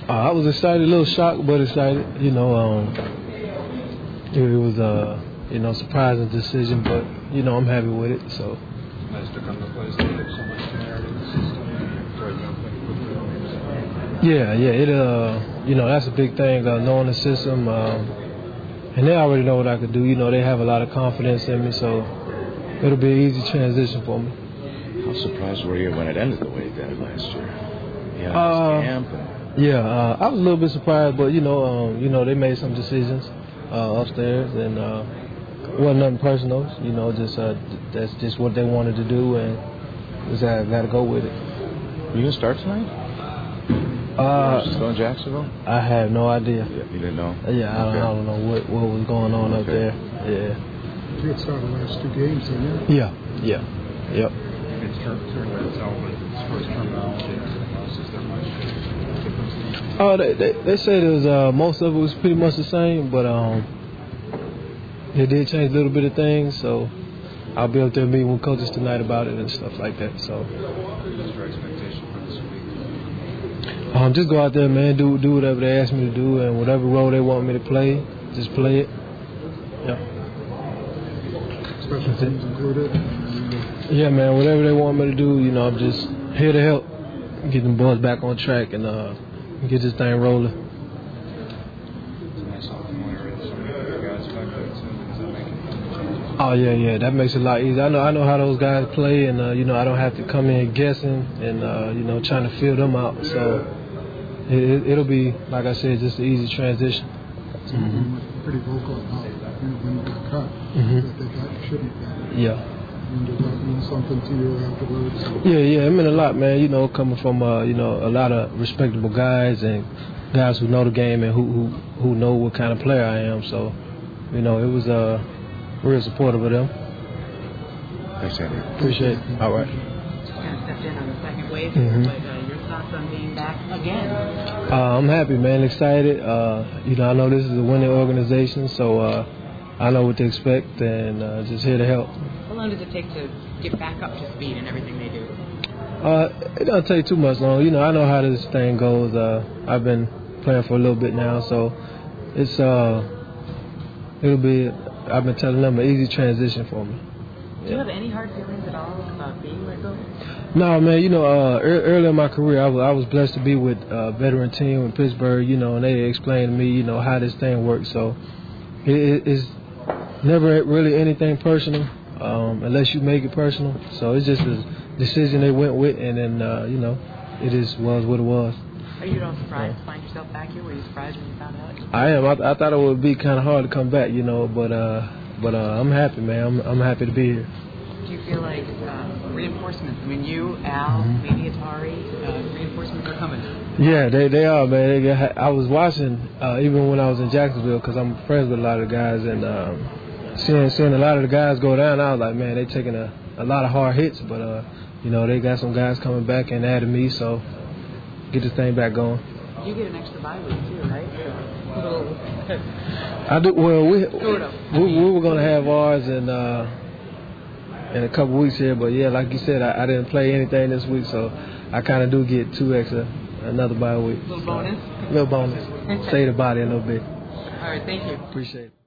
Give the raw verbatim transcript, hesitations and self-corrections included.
Uh, I was excited, a little shocked, but excited. You know, um, it, it was a you know surprising decision, but you know I'm happy with it. So. Nice to come to play so there's so much similarity in the system. Yeah, yeah, it uh, you know that's a big thing, uh, knowing the system, um, and they already know what I could do. You know, they have a lot of confidence in me, so it'll be an easy transition for me. How surprised were you when it ended the way it did last year? Yeah, uh, camp and... yeah, uh, I was a little bit surprised, but you know, um, you know, they made some decisions uh, upstairs, and uh, it wasn't nothing personal. You know, just uh, that's just what they wanted to do, and just uh, got to go with it. You gonna start tonight? Uh, you still in Jacksonville? I have no idea. Yeah, you didn't know? Yeah, I don't, okay. I don't know what, what was going on okay. up there. Yeah. You had started the last two games, didn't you? Yeah, yeah, yep. It's certainly itself, but it's first terminology. Is there much difference? Oh, they, they, they said it was, uh, most of it was pretty much the same, but um, they did change a little bit of things, so I'll be up there meeting with coaches tonight about it and stuff like that. So. What's your expectation for this week? Um, just go out there, man. Do do whatever they ask me to do, and whatever role they want me to play, just play it. Yeah. Special teams included. Yeah, man. Whatever they want me to do, you know, I'm just here to help get them boys back on track and uh, get this thing rolling. Oh yeah, yeah. That makes it a lot easier. I know, I know how those guys play, and uh, you know, I don't have to come in guessing and uh, you know, trying to feel them out. So. It, it'll be, like I said, just an easy transition. Mm-hmm. Pretty vocal about you know, when you got cut, mm-hmm. that they thought you shouldn't have got. Yeah. And did that mean something to you afterwards? Yeah, yeah, it meant a lot, man. You know, coming from uh, you know a lot of respectable guys and guys who know the game and who who, who know what kind of player I am. So, you know, it was uh, real supportive of them. Thanks, Andy. Appreciate it. All right. Kind of stepped in on the second wave, mm-hmm. but uh, your thoughts on being back again? Uh, I'm happy, man. Excited. Uh, you know, I know this is a winning organization, so uh, I know what to expect, and uh, just here to help. How long does it take to get back up to speed in everything they do? Uh, it doesn't take too much long. You know, I know how this thing goes. Uh, I've been playing for a little bit now, so it's uh, it'll be. I've been telling them an easy transition for me. Do you have any hard feelings at all about being let go? No, man. You know, uh, early in my career, I was, I was blessed to be with a veteran team in Pittsburgh. You know, and they explained to me, you know, how this thing works. So it, it's never really anything personal, um, unless you make it personal. So it's just a decision they went with, and then uh, you know, it is was what it was. Are you at all surprised to find yourself back here? Were you surprised when you found out? I am. I, I thought it would be kind of hard to come back, you know, but uh, but uh, I'm happy, man. I'm I'm happy to be here. Do you feel like uh, reinforcements? I mean, you, Al, mm-hmm. maybe Atari, uh, reinforcements are coming. Yeah, they they are, man. They, I was watching uh, even when I was in Jacksonville because I'm friends with a lot of the guys, and um, seeing seeing a lot of the guys go down, I was like, man, they taking a, a lot of hard hits, but uh, you know, they got some guys coming back and adding me, so get this thing back going. You get an extra bye week too, right? So, I do. Well, we sort of. we, we were gonna have ours in uh, in a couple weeks here, but yeah, like you said, I, I didn't play anything this week, so I kind of do get two extra, another bye week. Little bonus. So, little bonus. Save the body a little bit. All right, thank you. Appreciate it.